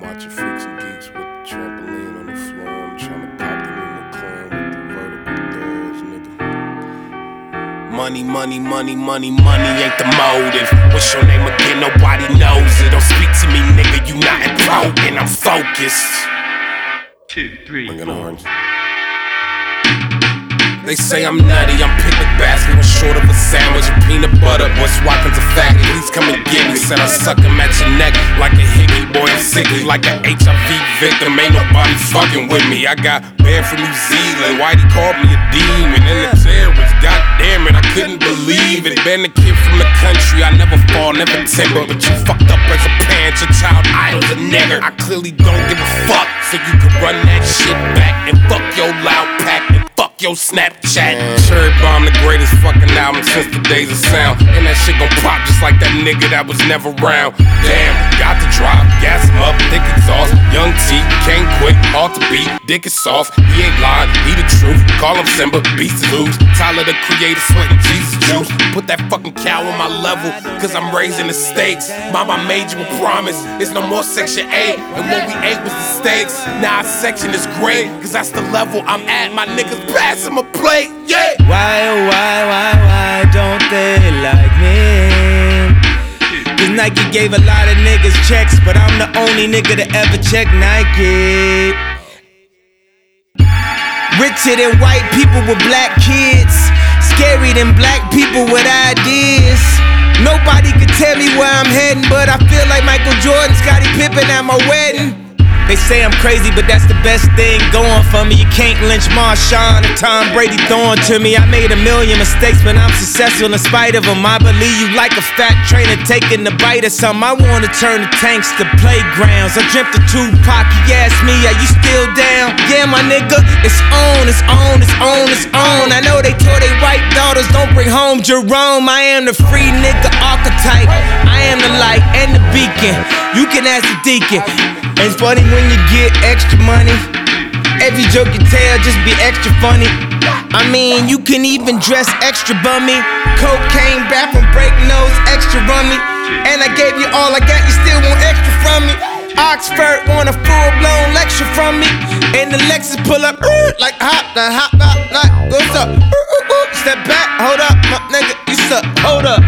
watching freaks and geeks with the trampoline on the floor. I'm trying to pop them in the clan with the vertical doors, nigga. Money, money, money, money, money ain't the motive. What's your name again? Nobody knows it. Don't speak to me, nigga, you not important. I'm focused. 2, 3, 4. They say I'm nutty, I'm picnic basket with short of a sandwich and peanut butter. Boy, Swatkins a faggot, please come and get me. Said I suck him at your neck like a hickey. Boy, I'm sickly like an HIV victim. Ain't nobody fucking with me. I got banned from New Zealand. Whitey called me a demon and a terrorist. God damn it, I couldn't believe it. Been a kid from the country, I never fall, never timber. But you fucked up as a parent, your child idol's a nigger. I clearly don't give a fuck, so you can run that shit back and fuck your loud pack and fuck your Snapchat. Cherry Bomb, the greatest fucking album since the days of sound. And that shit gon' pop just like that nigga that was never round. Damn, got the drop, gas him up, thick exhaust. Young T, can't quit, hard to beat, dick is soft. He ain't lying, he the truth. Call him Simba, beast is loose. Tyler the creator, sweating Jesus juice. Put that fucking cow on my level, cause I'm raising the stakes. Mama made you a promise, it's no more Section 8. And what we ate was the steaks. Now our section is great, cause that's the level I'm at. My niggas pass him a plate, yeah. Why, oh why don't they like me? Cause Nike gave a lot of niggas checks, but I'm the only nigga to ever check Nike. Richer than white people with black kids, scary than black people with ideas. Nobody can tell me where I'm heading, but I feel like Michael Jordan, Scottie Pippen at my wedding. They say I'm crazy, but that's the best thing going for me. You can't lynch Marshawn and Tom Brady throwing to me. I made a million mistakes, but I'm successful in spite of them. I believe you like a fat trainer taking the bite of something. I wanna turn the tanks to playgrounds. I dreamt of Tupac, he asked me, are you still down? Yeah, my nigga, it's on, it's on, it's on, it's on. I know they told they white daughters don't bring home Jerome. I am the free nigga archetype. I am the light and the beacon. You can ask the deacon. It's funny when you get extra money. Every joke you tell just be extra funny. I mean, you can even dress extra bummy. Cocaine, bathroom break nose, extra rummy. And I gave you all I got, you still want extra from me. Oxford want a full-blown lecture from me. And the Lexus pull up, like hop, like what's up? Step back, hold up, my nigga, you suck, hold up.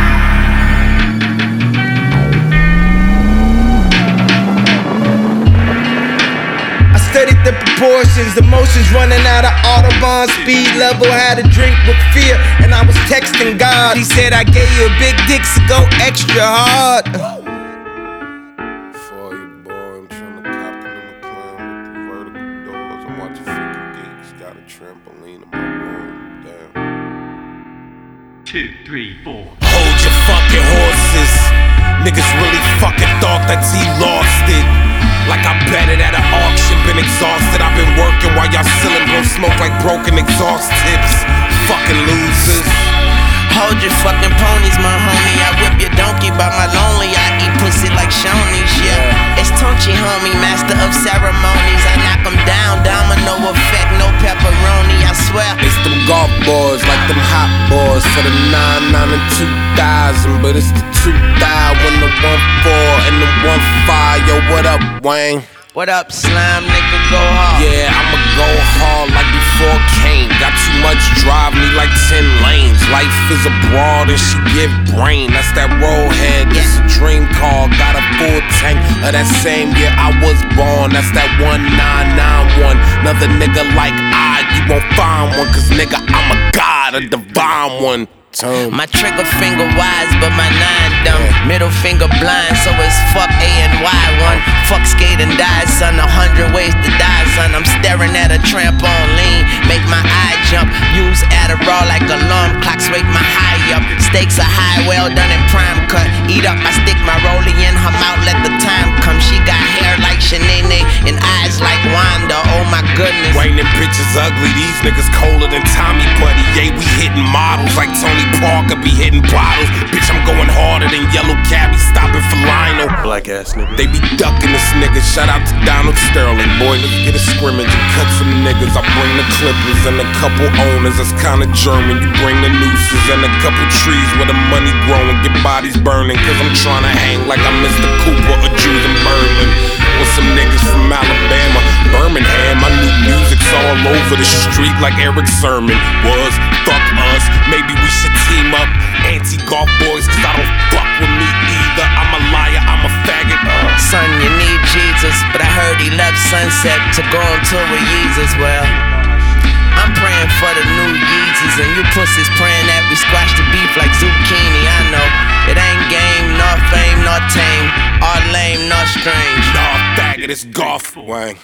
Studied the proportions, the motions running out of Autobahn speed level. Had a drink with fear, and I was texting God. He said, I gave you a big dick, so go extra hard. For you, boy, I'm trying to pop them in the clan with the vertical doors. I'm watching freaking geeks, got a trampoline in my room. Damn. 2, 3, 4. Hold your fucking horses. Niggas really fucking thought that he lost it. Like I bet it at an auction, been exhausted. I've been working while y'all selling blow smoke like broken exhaust tips. Fucking losers. Hold your fucking ponies, my homie. I whip your donkey by my lonely. I eat pussy like Shoney's, yeah. It's Tunchi, homie, master of ceremonies. I knock them down, domino effect, no pepperoni, I swear. It's them golf boys, like them hot boys. For the 9, 9, and 2000. But it's the 2 thigh when the 1-4 and the 1-5. Yo, what up, Wayne? What up, slime, nigga, go hard. Yeah, I'ma go hard like before Kane. Got too much drive, me like 10 lanes. Life is a broad and she give brain. That's that roll head, this a dream car. Got a full tank of that same year I was born. That's that 1991. Another nigga like you won't find one. Cause nigga, I'm a god, a divine one. My trigger finger wise, but my 9 dumb. Middle finger blind, so it's fuck A and Y. One fuck skate and die, son. 100 ways to die, son. I'm staring at a tramp on lean, make my eye jump. Use Adderall like alarm clocks, wake my high up. Stakes are high, well done in prime cut. Eat up, I stick my rollie in her mouth, let the time come. She got hair like Shanae and eyes like Wanda. Oh my goodness. Wayne and bitches ugly, these niggas colder than Tommy Buddy. Yeah, we hitting models like Tony Parker be hitting bottles. Bitch, I'm going harder than Yellow Cabby, stopping for Lionel. Black ass nigga. They be ducking this nigga. Shout out to Donald Sterling. Boy, let's get a scrimmage and cut some niggas. I bring the clippers and a couple owners. That's kinda German. You bring the nooses and a couple trees where the money growing. Get bodies burning. Cause I'm trying to hang like I'm Mr. Cooper or Jules in Berlin. What's street like Eric Sermon was. Fuck us, maybe we should team up. Anti-golf boys, cause I don't fuck with me either. I'm a liar, I'm a faggot. Son, you need Jesus, but I heard he left Sunset to go on tour with Yeezus. Well, I'm praying for the new Yeezys, and you pussies praying that we squash the beef like zucchini. I know it ain't game, nor fame, nor tame, or lame, nor strange. Nah, faggot, it's golf. Wang.